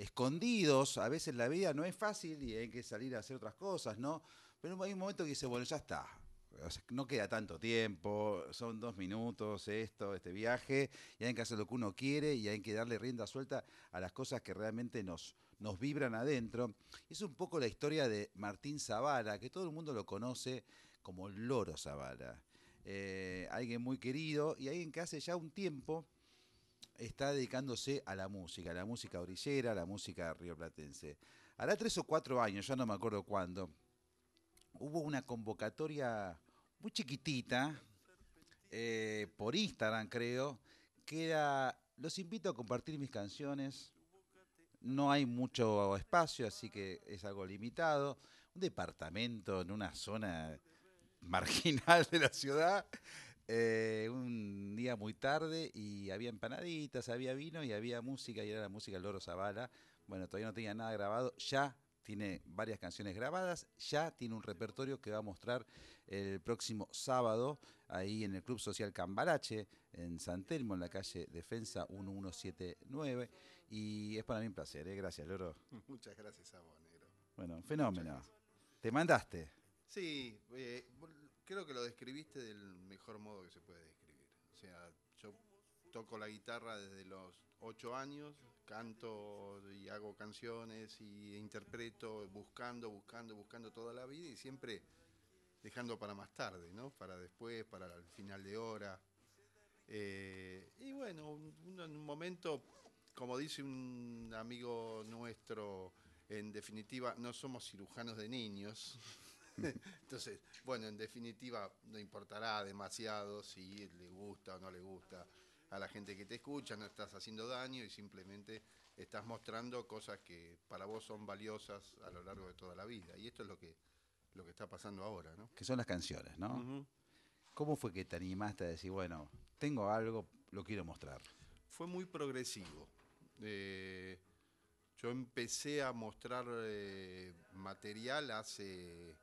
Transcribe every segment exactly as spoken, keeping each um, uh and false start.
escondidos. A veces la vida no es fácil y hay que salir a hacer otras cosas, ¿no? Pero hay un momento que dice, bueno, ya está. O sea, no queda tanto tiempo, son dos minutos esto, este viaje, y hay que hacer lo que uno quiere y hay que darle rienda suelta a las cosas que realmente nos, nos vibran adentro. Es un poco la historia de Martín Zavala, que todo el mundo lo conoce como el Loro Zavala. Eh, alguien muy querido y alguien que hace ya un tiempo está dedicándose a la música, a la música orillera, a la música rioplatense. Hará tres o cuatro años, ya no me acuerdo cuándo, hubo una convocatoria muy chiquitita, eh, por Instagram creo, que era, los invito a compartir mis canciones, no hay mucho espacio, así que es algo limitado, un departamento en una zona marginal de la ciudad, eh, un día muy tarde y había empanaditas, había vino y había música y era la música del Loro Zavala. Bueno, todavía no tenía nada grabado, ya tiene varias canciones grabadas, ya tiene un repertorio que va a mostrar el próximo sábado ahí en el Club Social Cambarache, en San Telmo, en la calle Defensa mil ciento setenta y nueve. Y es para mí un placer, ¿eh? Gracias, Loro. Muchas gracias a vos, negro. Bueno, Muchas fenómeno. gracias. Te mandaste. Sí, eh, creo que lo describiste del mejor modo que se puede describir. O sea, yo toco la guitarra desde los ocho años, canto y hago canciones y interpreto buscando, buscando, buscando toda la vida y siempre dejando para más tarde, ¿no? Para después, para el final de hora. Eh, y bueno, uno en un momento, como dice un amigo nuestro, en definitiva, no somos cirujanos de niños. Entonces, bueno, en definitiva, no importará demasiado si le gusta o no le gusta a la gente que te escucha, no estás haciendo daño y simplemente estás mostrando cosas que para vos son valiosas a lo largo de toda la vida. Y esto es lo que, lo que está pasando ahora, ¿no? Que son las canciones, ¿no? Uh-huh. ¿Cómo fue que te animaste a decir, bueno, tengo algo, lo quiero mostrar? Fue muy progresivo. Eh, yo empecé a mostrar eh, material hace,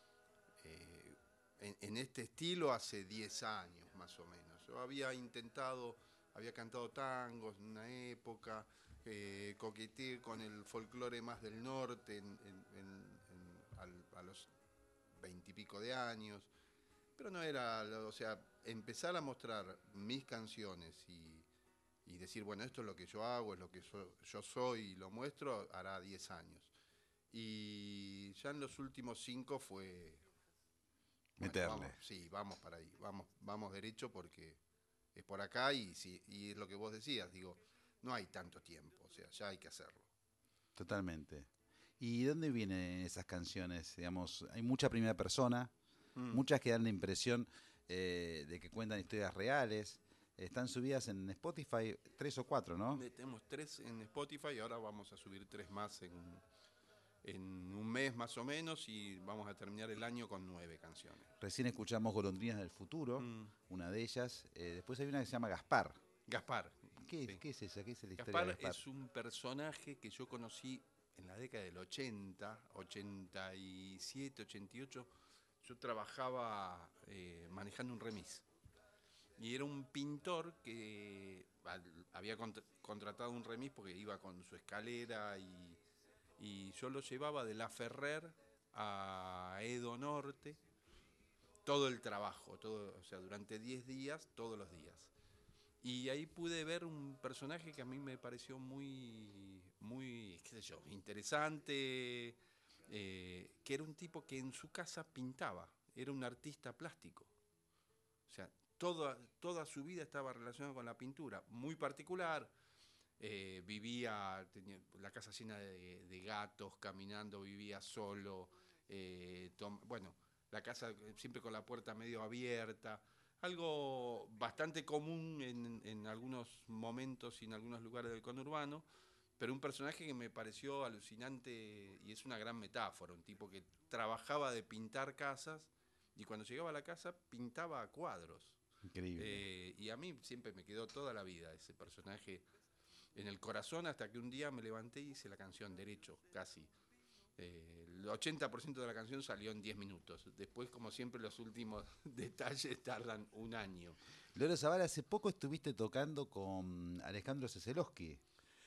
eh, en, en este estilo hace diez años más o menos. Yo había intentado, había cantado tangos en una época, eh, coqueteé con el folclore más del norte en, en, en, en, al, a los veintipico de años, pero no era, o sea, empezar a mostrar mis canciones y y decir, bueno, esto es lo que yo hago, es lo que yo, yo soy y lo muestro, hará diez años. Y ya en los últimos cinco fue, bueno, Meterle. vamos, sí, vamos para ahí, vamos, vamos derecho porque es por acá y, sí, y es lo que vos decías, digo, no hay tanto tiempo, o sea, ya hay que hacerlo. Totalmente. ¿Y de dónde vienen esas canciones? Digamos, hay mucha primera persona, Mm. muchas que dan la impresión eh, de que cuentan historias reales. Están subidas en Spotify, tres o cuatro, ¿no? Tenemos tres en Spotify y ahora vamos a subir tres más en, en un mes más o menos y vamos a terminar el año con nueve canciones. Recién escuchamos Golondrinas del Futuro, Mm. una de ellas. Eh, después hay una que se llama Gaspar. Gaspar, ¿Qué, sí. qué es esa? ¿Qué es la historia de Gaspar Gaspar? es un personaje que yo conocí en la década del ochenta, ochenta y siete, ochenta y ocho. Yo trabajaba eh, manejando un remis. Y era un pintor que al- había cont- contratado un remis porque iba con su escalera y, y yo lo llevaba de La Ferrer a Edo Norte, todo el trabajo, todo, o sea, durante diez días, todos los días. Y ahí pude ver un personaje que a mí me pareció muy, muy, qué sé yo, interesante, eh, que era un tipo que en su casa pintaba, era un artista plástico. O sea, toda, toda su vida estaba relacionada con la pintura, muy particular. Eh, vivía, tenía la casa llena de, de gatos, caminando, vivía solo. Eh, tom, bueno, la casa siempre con la puerta medio abierta. Algo bastante común en, en algunos momentos y en algunos lugares del conurbano, pero un personaje que me pareció alucinante y es una gran metáfora. Un tipo que trabajaba de pintar casas y cuando llegaba a la casa pintaba cuadros. Increíble. Eh, y a mí siempre me quedó toda la vida ese personaje en el corazón hasta que un día me levanté y hice la canción derecho, casi. Eh, el ochenta por ciento de la canción salió en diez minutos. Después, como siempre, los últimos detalles tardan un año. Loro Zavala, hace poco estuviste tocando con Alejandro Ceselowski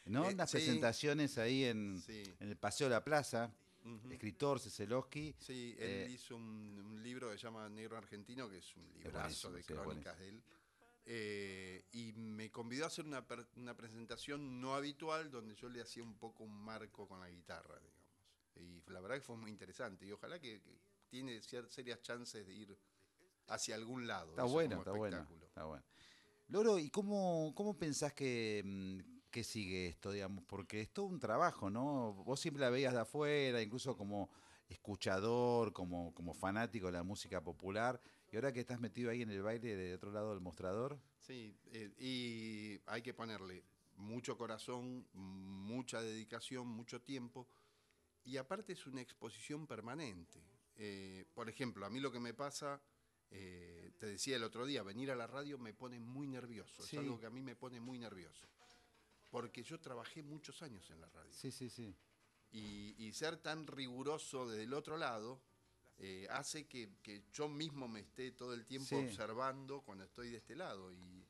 ¿no? Eh, Unas sí. presentaciones ahí en, Sí. en el Paseo de la Plaza. Ujú. Escritor, Ceselowski. Sí, él Eh, hizo un, un libro que se llama Negro Argentino, que es un librazo buenísimo, de sí, es crónicas de él. Eh, y me convidó a hacer una, per- una presentación no habitual donde yo le hacía un poco un marco con la guitarra, digamos. Y la verdad que fue muy interesante. Y ojalá que, que tiene cier- serias chances de ir hacia algún lado, Está eso bueno, como está bueno, espectáculo. está bueno. Loro, ¿y cómo, cómo pensás que, mm, que sigue esto, digamos? Porque es todo un trabajo, ¿no? Vos siempre la veías de afuera, incluso como escuchador, como, como fanático de la música popular, y ahora que estás metido ahí en el baile de otro lado del mostrador. Sí, eh, y hay que ponerle mucho corazón, mucha dedicación, mucho tiempo. Y aparte es una exposición permanente. Eh, por ejemplo, a mí lo que me pasa, eh, te decía el otro día, venir a la radio me pone muy nervioso. Es Sí, algo que a mí me pone muy nervioso. Porque yo trabajé muchos años en la radio. sí, sí, sí. Y, y ser tan riguroso desde el otro lado eh, hace que, que yo mismo me esté todo el tiempo Sí, observando cuando estoy de este lado. Y,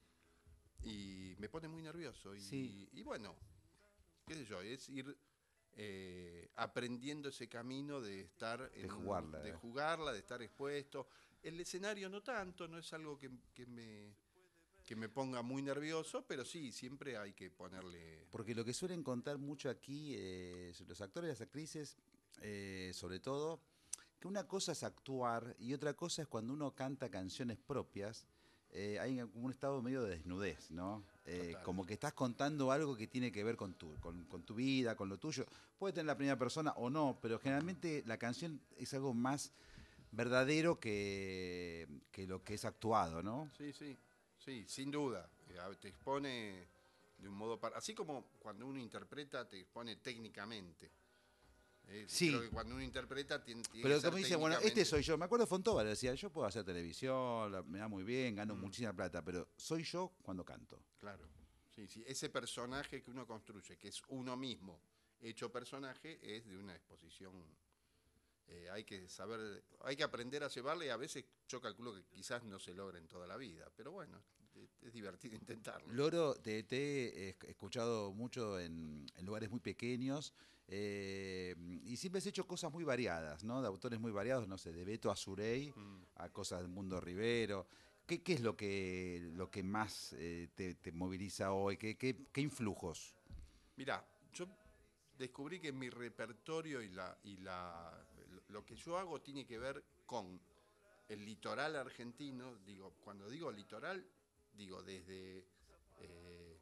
y me pone muy nervioso. sí, Y, y bueno, qué sé yo, es ir eh, aprendiendo ese camino de estar de en un- jugarla. de eh. jugarla, de estar expuesto. El escenario no tanto, no es algo que, que me, que me ponga muy nervioso, pero sí, siempre hay que ponerle... Porque lo que suelen contar mucho aquí eh, los actores y las actrices, eh, sobre todo, que una cosa es actuar y otra cosa es cuando uno canta canciones propias, eh, hay como un estado medio de desnudez, ¿no? Eh, Total. como que estás contando algo que tiene que ver con tu, con, con tu vida, con lo tuyo. Puede tener la primera persona o no, pero generalmente la canción es algo más verdadero que, que lo que es actuado, ¿no? Sí, sí, sí, sin duda. Eh, a- Te expone de un modo... par- Así como cuando uno interpreta, te expone técnicamente. Eh, creo Sí, que cuando uno interpreta tiene, tiene que pero como ser dice, bueno, este técnicamente... soy yo. Me acuerdo de Fontova, le decía, yo puedo hacer televisión, la- me da muy bien, gano Mm. muchísima plata, pero soy yo cuando canto. Claro, sí, sí. Ese personaje que uno construye, que es uno mismo, hecho personaje, es de una exposición. Eh, hay que saber, hay que aprender a llevarle y a veces yo calculo que quizás no se logre en toda la vida, pero bueno, es, es divertido intentarlo. Loro, te, te he esc- escuchado mucho en, en lugares muy pequeños eh, y siempre has hecho cosas muy variadas, ¿no? De autores muy variados, no sé, de Beto a Surey Mm. a cosas del Mundo Rivero. ¿Qué, qué es lo que, lo que más eh, te, te moviliza hoy? ¿Qué, qué, qué influjos? Mirá, yo descubrí que mi repertorio y, la, y la, lo que yo hago tiene que ver con el litoral argentino. Digo, cuando digo litoral, digo desde... eh,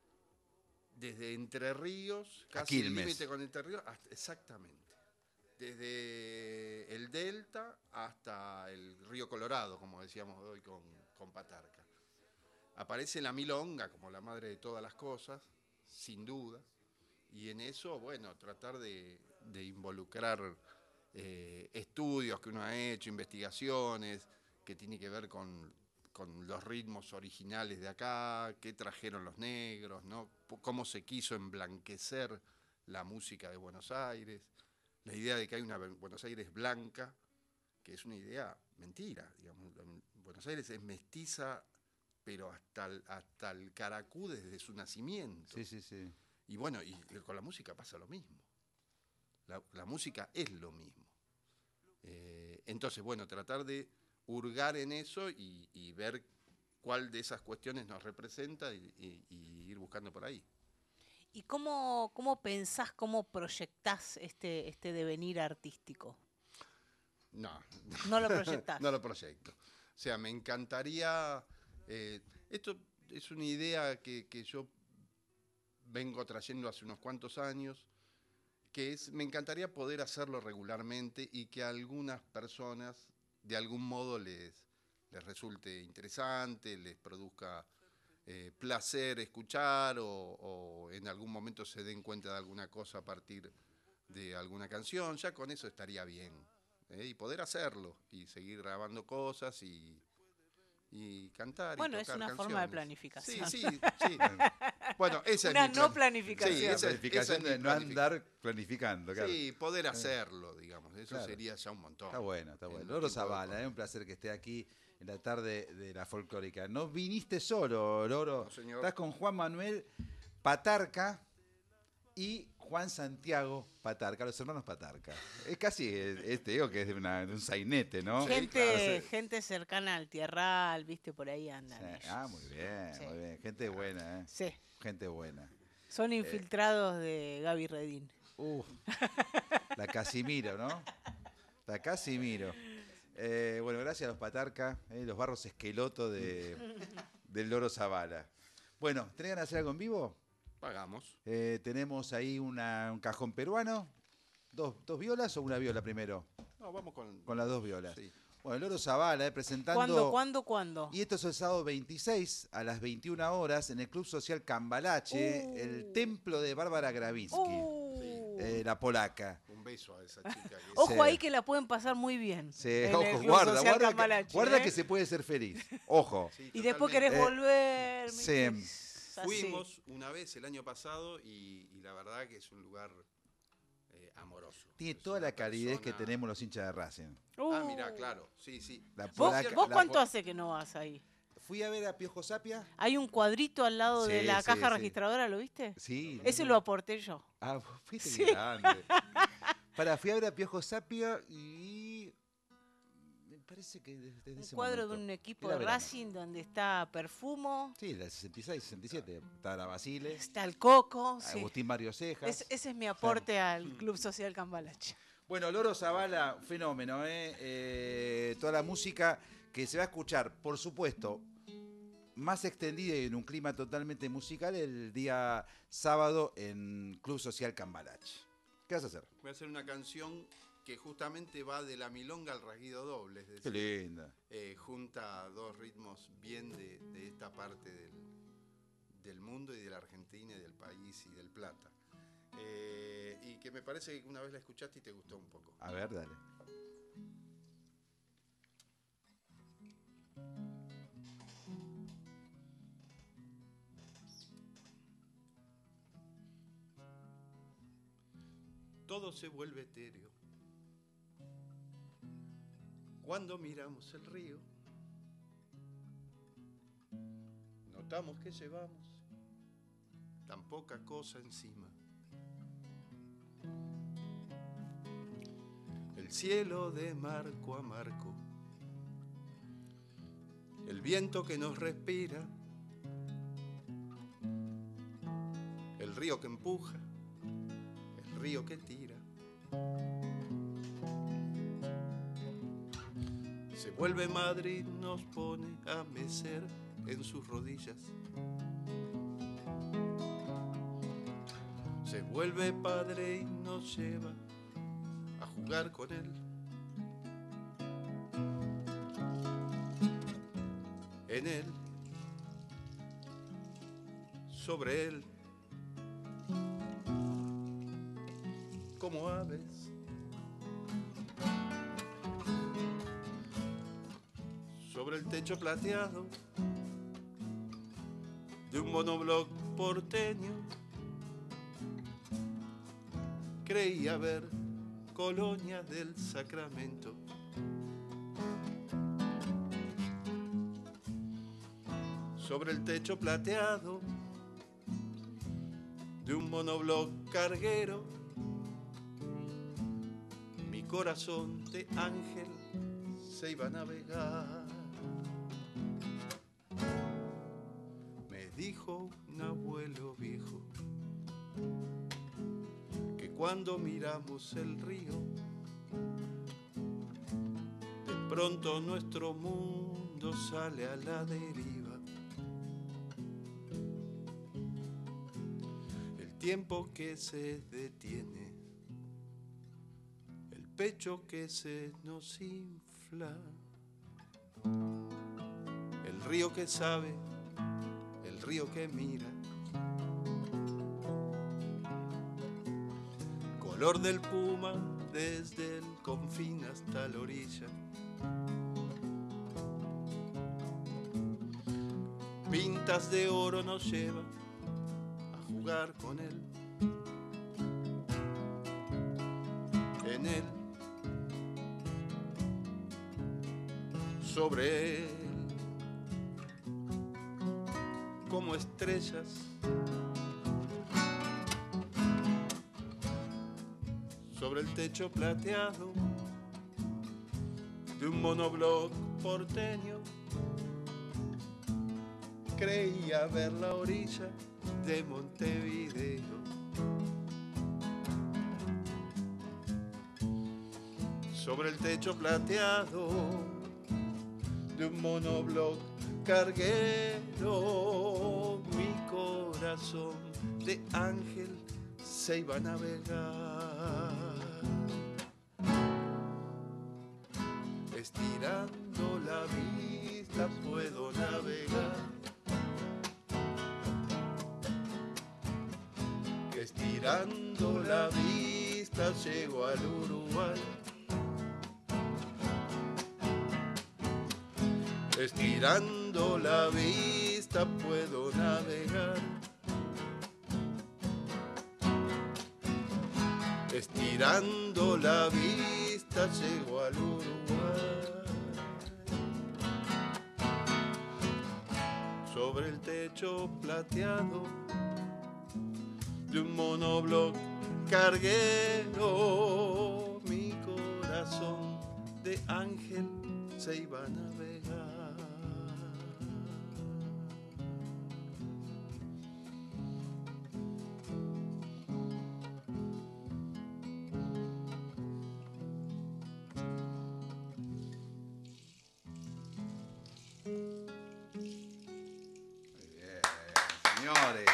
desde Entre Ríos, A casi el límite Quilmes. con Entre Ríos, hasta- exactamente. Desde el Delta hasta el Río Colorado, como decíamos hoy con, con Patarca. Aparece la milonga como la madre de todas las cosas, sin duda. Y en eso, bueno, tratar de, de involucrar eh, estudios que uno ha hecho, investigaciones, que tiene que ver con, con los ritmos originales de acá, qué trajeron los negros, ¿no? P- cómo se quiso emblanquecer la música de Buenos Aires, la idea de que hay una Ben- Buenos Aires blanca, que es una idea mentira, digamos. Buenos Aires es mestiza, pero hasta el, hasta el caracú desde su nacimiento. Sí, sí, sí. Y bueno, y con la música pasa lo mismo. La, la música es lo mismo. Eh, entonces, bueno, tratar de hurgar en eso y, y ver cuál de esas cuestiones nos representa y, y- y ir buscando por ahí. ¿Y cómo, cómo pensás, cómo proyectás este, este devenir artístico? No, No lo proyectás. no lo proyecto. O sea, me encantaría... eh, esto es una idea que, que yo vengo trayendo hace unos cuantos años, que es, me encantaría poder hacerlo regularmente y que a algunas personas de algún modo les, les resulte interesante, les produzca eh, placer escuchar o, o en algún momento se den cuenta de alguna cosa a partir de alguna canción, ya con eso estaría bien. ¿eh? Y poder hacerlo y seguir grabando cosas y, y cantar y Bueno, es tocar una canciones. forma de Sí, planificación. sí, sí. Bueno, esa Una es mi no plan- planificación. Sí, La esa es- planificación esa es de mi no planific- andar planificando, claro. Sí, poder hacerlo, digamos. Eso Claro. sería ya un montón. Está bueno, está En bueno. los Loro tiempos de Zavala, es COVID. un placer que esté aquí en la tarde de la folclórica. No viniste solo, Loro. No, señor. Estás con Juan Manuel Patarca, y Juan Santiago Patarca, los hermanos Patarca. Es casi, este digo que es de, una, de un sainete, ¿no? Gente, Claro, gente cercana al tierral, viste, por ahí andan. sí. ellos. Ah, muy bien, Sí. muy bien. Gente buena, ¿eh? Sí, Gente buena. son infiltrados de Gaby Redín. Uf, la Casimiro, ¿no? La Casimiro. Eh, bueno, gracias a los Patarca, eh, los barros esqueloto de, del Loro Zavala. Bueno, ¿tenés ganas de hacer algo en vivo? Pagamos. Eh, tenemos ahí una, un cajón peruano. ¿Dos, ¿Dos violas o una viola primero? No, vamos con... Con las dos violas. Sí. Bueno, el Loro Zavala, eh, presentando... ¿Cuándo, cuándo, cuándo? Y esto es el sábado veintiséis a las veintiuna horas en el Club Social Cambalache, Uh. el templo de Bárbara Gravinsky, Uh. eh, la polaca. Un beso a esa chica. Que Ojo Sí. ahí que la pueden pasar muy bien. Sí, en el ojo, Club guarda, Social guarda, que, Cambalache, guarda ¿eh? que se puede ser feliz. Ojo. Sí, Y después totalmente. querés Eh, volver. sí. ¿viste? Así. Fuimos una vez el año pasado y, y la verdad que es un lugar eh, amoroso. Tiene Es toda una la calidez que persona- tenemos los hinchas de Racing. Uh. Ah, mirá, claro. Sí, sí. La ¿Vos, polaca- vos la cuánto po- hace que no vas ahí? Fui a ver a Piojo Sapia. Hay un cuadrito al lado de Sí, la sí, caja sí. registradora, ¿lo viste? Sí. Ese lo aporté yo. Ah, vos fuiste Sí. grande. Para, fui a ver a Piojo Sapia y me parece que desde, desde Un ese cuadro de momento. un equipo Era de verano. Racing donde está Perfumo, Sí, la sesenta y seis, sesenta y siete. Estaba la Basile, está el Coco. sí. Agustín Mario Cejas. Es- ese es mi aporte al Club Social Cambalache. Bueno, Loro Zavala, fenómeno, ¿eh? Eh, Toda la música que se va a escuchar, por supuesto, más extendida y en un clima totalmente musical el día sábado en Club Social Cambalache. ¿Qué vas a hacer? Voy a hacer una canción que justamente va de la milonga al rasguido doble. Es Qué decir, linda. eh, junta dos ritmos bien de, de esta parte del, del mundo y de la Argentina y del país y del Plata. Eh, y que me parece que una vez la escuchaste y te gustó un poco. A ver, dale. Todo se vuelve etéreo cuando miramos el río. Notamos que llevamos tan poca cosa encima. El cielo de marco a marco, el viento que nos respira, el río que empuja, el río que tira. Se vuelve madre y nos pone a mecer en sus rodillas. Se vuelve padre y nos lleva a jugar con él. En él, sobre él, como aves. Sobre el techo plateado de un monobloc porteño, creía ver colonia del Sacramento. Sobre el techo plateado de un monobloc carguero, mi corazón de ángel se iba a navegar. Me dijo un abuelo viejo que cuando miramos el río, de pronto nuestro mundo sale a la deriva. El tiempo que se detiene, el pecho que se nos infla, el río que sabe, el río que mira, color del puma desde el confín hasta la orilla, pintas de oro nos lleva a jugar con él. En él, sobre él, como estrellas sobre el techo plateado de un monobloc porteño, creía ver la orilla de Montevideo. Sobre el techo plateado de un monobloc carguero, mi corazón de ángel se iba a navegar, estirando la vista puedo navegar, estirando la vista llego al Uruguay, estirando la vista puedo navegar, estirando la vista llego al Uruguay. Sobre el techo plateado de un monobloc carguero, mi corazón de ángel se iba a navegar. Señores,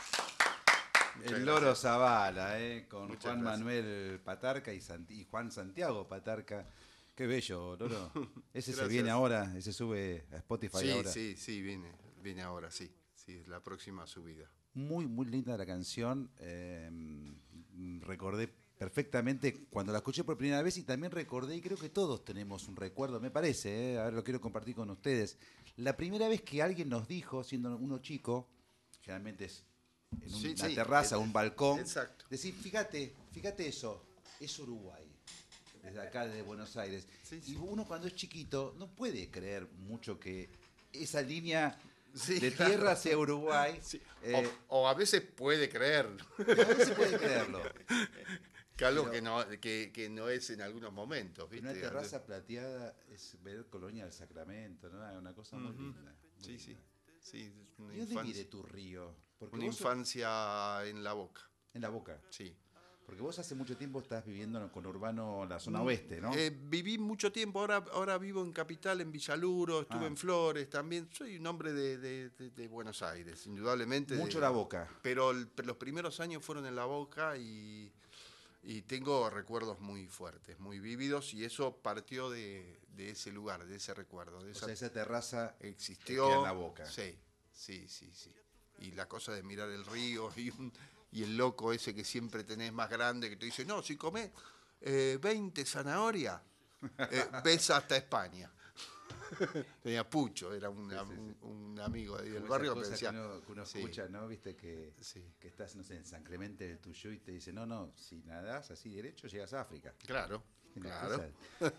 Muchas el Loro gracias. Zavala, eh, con Muchas Juan gracias. Manuel Patarca y, Santi- y Juan Santiago Patarca. Qué bello, Loro. Ese se Gracias. viene ahora, ese sube a Spotify Sí, ahora. sí, sí, viene, viene ahora, sí, sí, es la próxima subida. Muy, muy linda la canción. eh, mm, recordé perfectamente cuando la escuché por primera vez y también recordé, y creo que todos tenemos un recuerdo, me parece, eh, a ver, lo quiero compartir con ustedes. La primera vez que alguien nos dijo, siendo uno chico, generalmente es en Sí, una sí, terraza, eh, un balcón, exacto. decir, fíjate, fíjate eso, es Uruguay, desde acá, desde Buenos Aires. Sí, Y sí. uno cuando es chiquito no puede creer mucho que esa línea Sí, de claro. tierra hacia Uruguay, Sí, eh, O, o a veces puede creer no se puede creerlo. que algo Pero- que no, que, que no es en algunos momentos, ¿viste? Una terraza plateada es ver Colonia del Sacramento, ¿no? Es una cosa muy Ujú. linda. muy Sí, sí, linda. sí, es una ¿Y dónde viene infancia, tu río? Porque una vos sos- infancia en la boca, en la Boca. sí. Porque vos hace mucho tiempo estás viviendo en el conurbano, la zona Mm, oeste, ¿no? eh, viví mucho tiempo, ahora, ahora vivo en Capital, en Villaluro, estuve Ah. en Flores también. Soy un hombre de, de- de- de Buenos Aires, indudablemente. Mucho de- la Boca. Pero el- los primeros años fueron en La Boca y, y tengo recuerdos muy fuertes, muy vívidos, y eso partió de, de ese lugar, de ese recuerdo. De O esa, sea, esa terraza existió. queda en La Boca. Sí, sí, sí, sí. Y la cosa de mirar el río y, un- y el loco ese que siempre tenés más grande que te dice, no, si comés eh, veinte zanahorias, eh, ves hasta España. Tenía Pucho, era un, Sí, sí, sí. un- un amigo de ahí del Como barrio esas que cosas decía, que uno, que uno sí. escucha, ¿no? Viste que, Sí. que estás, no sé, en San Clemente del Tuyo y te dice, no, no, si nadás así derecho llegas a África. Claro, Una claro. cosa-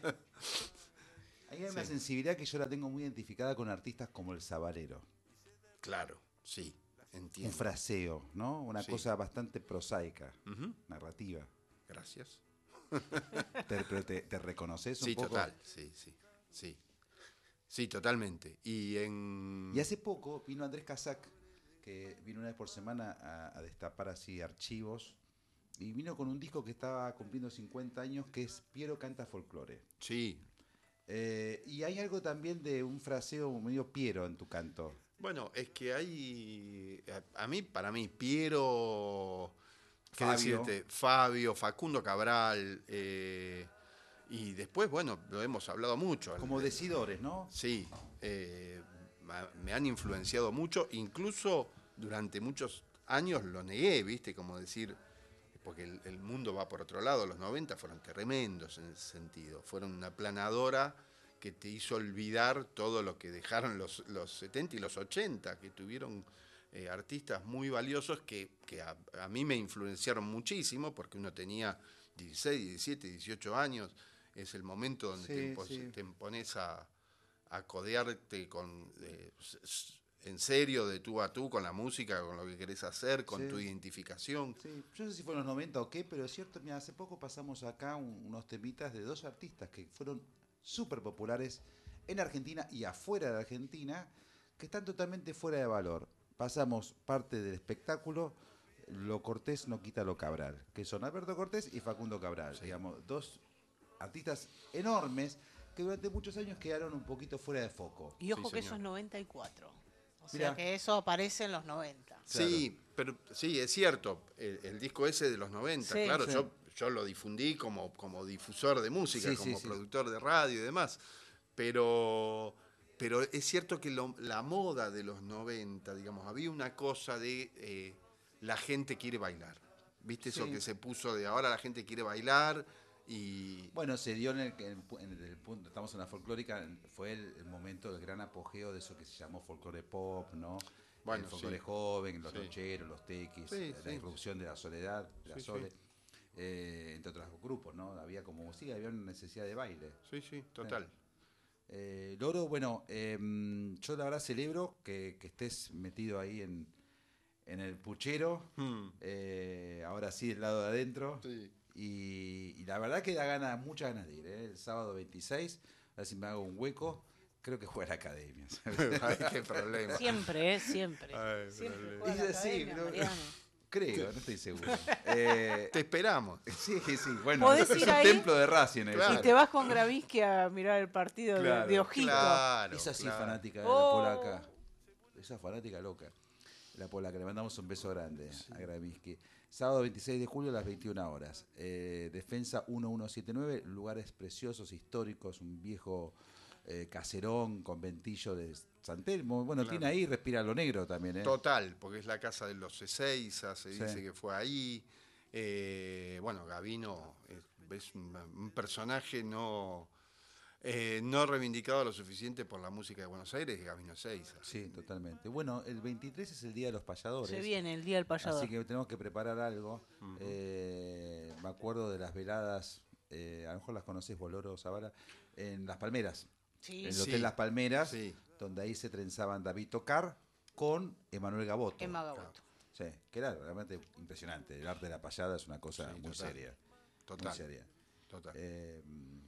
Hay una Sí. sensibilidad que yo la tengo muy identificada con artistas como el Sabalero. Claro, sí, Un entiendo. fraseo, ¿no? Una Sí. cosa bastante prosaica, Ujú, narrativa. gracias. ¿Te, pero te, te reconoces un Sí, poco? total, sí, sí, sí. Sí, totalmente. Y en... Y hace poco vino Andrés Casac, que vino una vez por semana a, a destapar así archivos, y vino con un disco que estaba cumpliendo cincuenta años, que es Piero canta folclore. Sí. Eh, y hay algo también de un fraseo medio Piero en tu canto. Bueno, es que hay... A, a mí, para mí, Piero... ¿Qué Fabio. decirte? Fabio, Facundo Cabral, eh, y después, bueno, lo hemos hablado mucho. Como El- decidores, ¿no? Sí, eh, ma- me han influenciado mucho, incluso durante muchos años lo negué, ¿viste? Como decir, porque el, el mundo va por otro lado, los noventa fueron tremendos en ese sentido, fueron una planadora que te hizo olvidar todo lo que dejaron los, los setenta y los ochenta, que tuvieron eh, artistas muy valiosos que, que a, a mí me influenciaron muchísimo, porque uno tenía dieciséis, diecisiete, dieciocho años, es el momento donde Sí, te, impos- sí. te pones a, a codearte con eh, s- s- en serio, de tú a tú, con la música, con lo que querés hacer, con Sí. tu identificación. Sí, yo no sé si fue en los noventa o qué, pero es cierto, mira, hace poco pasamos acá un- unos temitas de dos artistas que fueron súper populares en Argentina y afuera de Argentina, que están totalmente fuera de valor. Pasamos parte del espectáculo, lo Cortés no quita lo Cabral, que son Alberto Cortés y Facundo Cabral, Sí. digamos, dos artistas enormes que durante muchos años quedaron un poquito fuera de foco. Y ojo Sí, que eso señor. es noventa y cuatro. O sea Mirá. que eso aparece en los noventa. Sí, pero sí, es cierto. El, el disco ese de los noventa, Sí. claro, Sí. yo, yo lo difundí como, como difusor de música, Sí, sí, como sí. productor de radio y demás. Pero, pero es cierto que lo- la moda de los noventa, digamos, había una cosa de eh, la gente quiere bailar. ¿Viste eso Sí. que se puso de ahora la gente quiere bailar? Y Bueno, se dio en el, en el pu- en el punto, estamos en la folclórica, fue el, el momento del gran apogeo de eso que se llamó folclore pop, ¿no? Bueno, el folclore sí. joven, los Sí. nocheros, los tequis, Sí, eh, la sí. irrupción de la soledad, de la Sí, sí. sole, eh, entre otros grupos, ¿no? Había como, sí, había una necesidad de baile. sí, sí, total. Eh, Loro, bueno, eh, yo la verdad celebro que, que estés metido ahí en, en el puchero, Hmm. eh, ahora sí del lado de adentro. Sí. Y, y la verdad que da ganas, muchas ganas de ir. ¿eh? El sábado veintiséis, a ver si me hago un hueco. Creo que juega a la academia. ¿sabes? Ay, qué problema. Siempre, ¿eh? Siempre. Ay, Siempre problema. juega la Es así, academia, pero- Mariano. Creo, no estoy seguro. Eh, Te esperamos. sí, sí, bueno, ¿Podés es ir un ahí? templo de Racing. eso. Claro. Y te vas con Gravinsky a mirar el partido de- Claro, de, Ojito. Claro. Esa sí claro. fanática de Oh. la polaca. Esa fanática loca. La polaca, le mandamos un beso grande a Gravinsky. Sábado veintiséis de julio a las veintiuna horas. Eh, Defensa mil ciento setenta y nueve, lugares preciosos, históricos, un viejo eh, caserón, conventillo de San Telmo. Bueno, Claro. tiene ahí, respira lo negro también. ¿eh? Total, porque es la casa de los Ezeiza, se Sí. dice que fue ahí. Eh, bueno, Gavino es, es un, un personaje no, eh, no reivindicado lo suficiente por la música de Buenos Aires, Gavino Ezeiza. Sí, totalmente. Bueno, el veintitrés es el Día de los Payadores. Se viene el día del payador. Así que tenemos que preparar algo. Ujú. Eh, me acuerdo de las veladas, eh, a lo mejor las conocés, Boloro, Zavala, en Las Palmeras. Sí. En el Sí. Hotel Las Palmeras, Sí. donde ahí se trenzaban David Tocar con Emanuel Gaboto. Emma Gaboto. Sí, que era realmente impresionante. El arte de la payada es una cosa Sí, muy total. seria. Total. Muy seria. Total. Eh,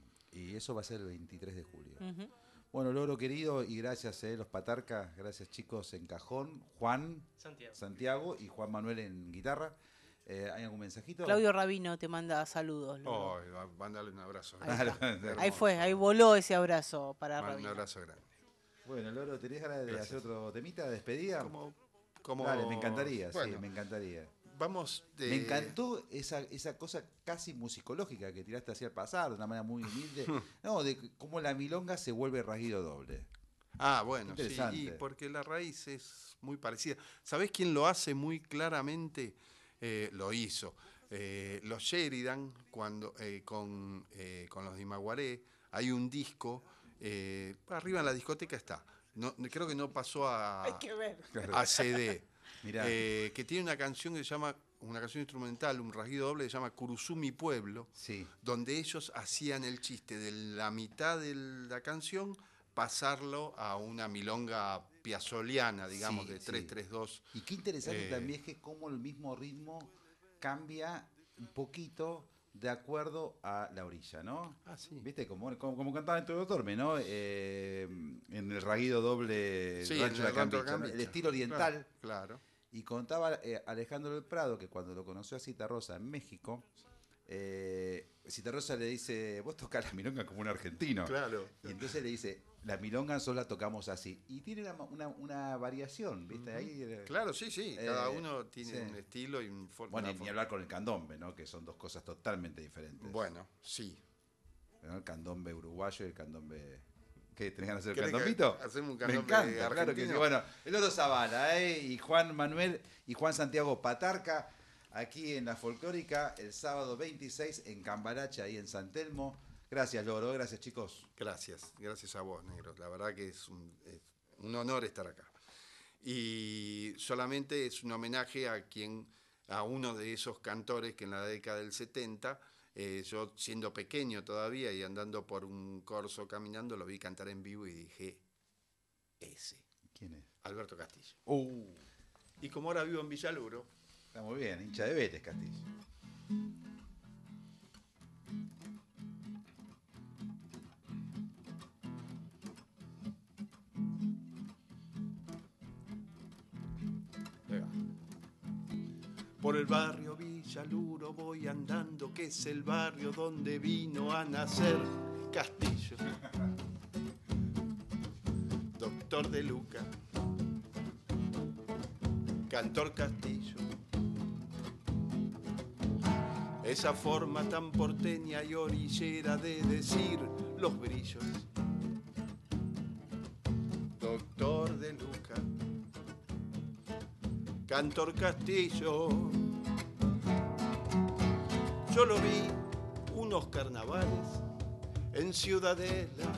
y eso va a ser el veintitrés de julio. Ujú. Bueno, Loro querido, y gracias, eh, los Patarcas, gracias chicos en cajón, Juan, Santiago. Santiago y Juan Manuel en guitarra. Eh, ¿Hay algún mensajito? Claudio Rabino te manda saludos. Lolo. Oh, va- mándale un abrazo. Ahí grande. está. Hermoso. Ahí fue, ahí voló ese abrazo para Un Rabino. abrazo grande. Bueno, Loro, ¿tenés ganas de Gracias. hacer otro temita de despedida? Como, como, Dale, me encantaría, sí, Bueno, me encantaría. vamos de... Me encantó esa, esa cosa casi musicológica que tiraste hacia el pasar, de una manera muy humilde. No, de cómo la milonga se vuelve rasguido doble. Ah, bueno, sí, Interesante. y porque la raíz es muy parecida. ¿Sabés quién lo hace muy claramente? Eh, lo hizo. Eh, los Sheridan, cuando, eh, con, eh, con los de Imaguaré, hay un disco, eh, arriba en la discoteca está. No, creo que no pasó a, Hay que ver. a C D. Mirá. Eh, que tiene una canción que se llama, una canción instrumental, un rasguido doble, que se llama Curuzú mi pueblo, Sí. donde ellos hacían el chiste de la mitad de la canción pasarlo a una milonga piazzoliana, digamos, Sí, de sí. tres tres dos. Y qué interesante Eh, también es que cómo el mismo ritmo cambia un poquito de acuerdo a la orilla, ¿no? Ah, sí. ¿Viste? Como, como, como cantaba en todo Torme, ¿no? Eh, en el raguido doble Sí, Rancho en La el Rancho La Campicha, ¿no? El Campicha. estilo oriental. Claro, claro. Y contaba eh, Alejandro del Prado que cuando lo conoció a Citarrosa en México, eh, Citarrosa le dice, vos tocás la milonga como un argentino. Claro. Y entonces le dice, la milonga solo la tocamos así. Y tiene una, una, una variación, ¿viste? Ahí, eh, Claro, sí, sí. Cada Eh, uno tiene sí. un estilo y un for- Bueno, una y ni forma. hablar con el candombe, ¿no? Que son dos cosas totalmente diferentes. Bueno, sí. ¿No? El candombe uruguayo y el candombe... ¿Qué? ¿Tenés ganas de hacer ¿Querés que candombito? hacemos un Me candombe encanta, claro que sí. argentino? Bueno, el otro Zavala, ¿eh? Y Juan Manuel y Juan Santiago Patarca, aquí en la folclórica, el sábado veintiséis en Cambaracha, ahí en San Telmo. Gracias, Loro, gracias, chicos. Gracias, gracias a vos, negro. La verdad que es un, es un honor estar acá. Y solamente es un homenaje a quien, a uno de esos cantores que en la década del setenta, eh, yo siendo pequeño todavía y andando por un corso caminando, lo vi cantar en vivo y dije, ese. ¿Quién es? Alberto Castillo. Uh, Y como ahora vivo en Villaluro, está muy bien, hincha de Vélez, Castillo. por el barrio Villaluro voy andando, que es el barrio donde vino a nacer Castillo. Doctor de Luca, cantor Castillo. Esa forma tan porteña y orillera de decir los brillos. Doctor de Luca, cantor Castillo. Yo lo vi unos carnavales en Ciudadela.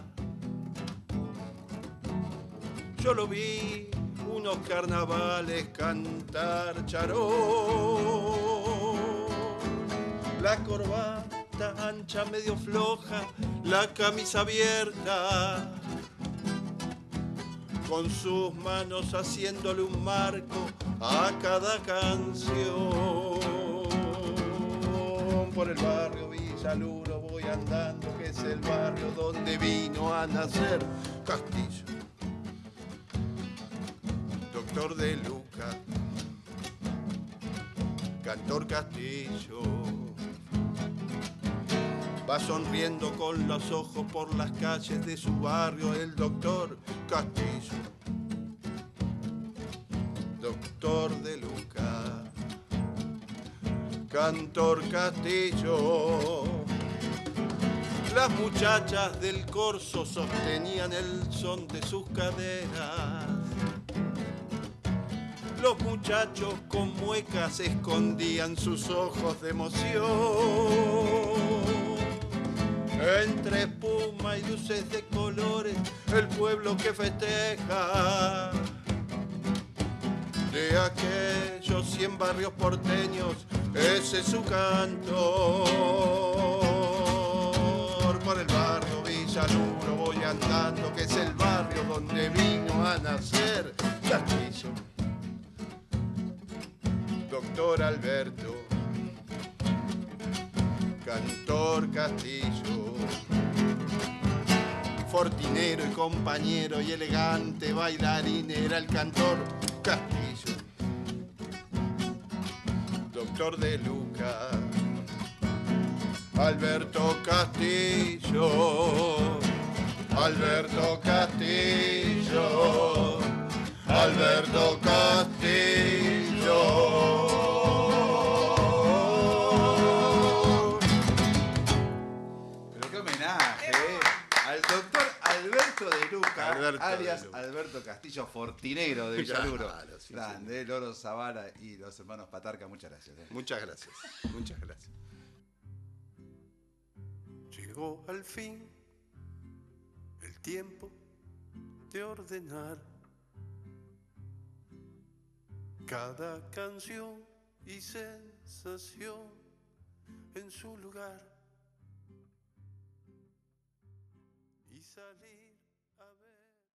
Yo lo vi unos carnavales cantar charó. La corbata ancha medio floja, la camisa abierta, con sus manos haciéndole un marco a cada canción. Por el barrio Villaluro voy andando, que es el barrio donde vino a nacer Castillo. Doctor de Luca, cantor Castillo. Va sonriendo con los ojos por las calles de su barrio el doctor Castillo. Doctor de Luca, cantor Castillo. Las muchachas del corso sostenían el son de sus caderas. Los muchachos con muecas escondían sus ojos de emoción. Entre espuma y luces de colores, el pueblo que festeja. De aquellos cien barrios porteños, ese es su cantor. Por el barrio Villaluro voy andando, que es el barrio donde vino a nacer Castillo. Doctor Alberto, cantor Castillo. Fortinero y compañero y elegante bailarín era el cantor Castillo. Doctor de Luca, Alberto Castillo. Alberto Castillo. Alberto Castillo. Al doctor Alberto de Luca, Alberto alias de Luca. Alberto Castillo, fortinero de Villaluro. Claro, sí, Grande, Loro Zavala y los hermanos Patarca, muchas gracias. ¿eh? Muchas gracias, muchas gracias. Llegó al fin el tiempo de ordenar cada canción y sensación en su lugar. Y salir